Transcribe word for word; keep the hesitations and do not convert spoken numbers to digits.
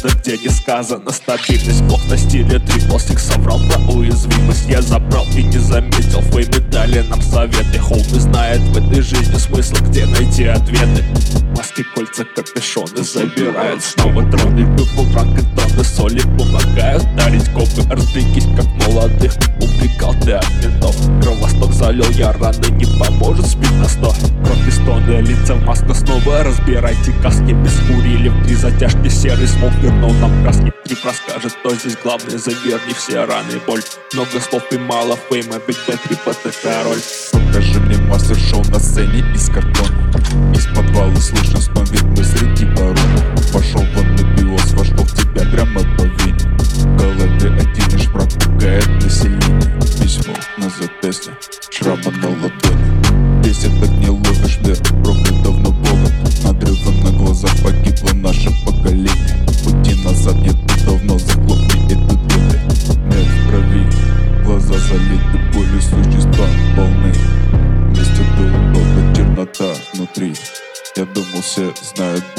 место, где не сказано стабильность. Блок на стиле трипл сикс соврал про уязвимость. Я забрал и не заметил, феймы дали нам советы. Хоуми знает в этой жизни смысл, где найти ответы. Маски, кольца, капюшоны забирают снова троны. Пепл, дранк и тоны соли помогают дарить копы. Разбегись, как молодых, убегал ты от ментов. Кровосток залил я раны, не поможет спить на сто. Кровь и стоны, лица в маску снова разбирайте каски. Без курили в три затяжки, серый смог вернул нам краски. Трип расскажет, кто здесь главный, заверни все раны и боль. Много слов и мало фейма, ведь Б-Трип это король. Покажи мне мастер-шоу на сцене из картона. Из подвала слышно стон, ведь мы среди баронов. Пошел вон на биос, вошел в тебя прямо по вене. В голове один лишь враг пугает население. Письмо на запястье, шрама на ладони. Здесь так не ловишь вверх, проклят давно Богом. Надрывом на глазах погибло наше поколение. Пути назад нет, ты давно захлопни эту дверь. Нет в крови, глаза залиты болью, существа полны. Вместе было долго, чернота внутри. Я думал, все знают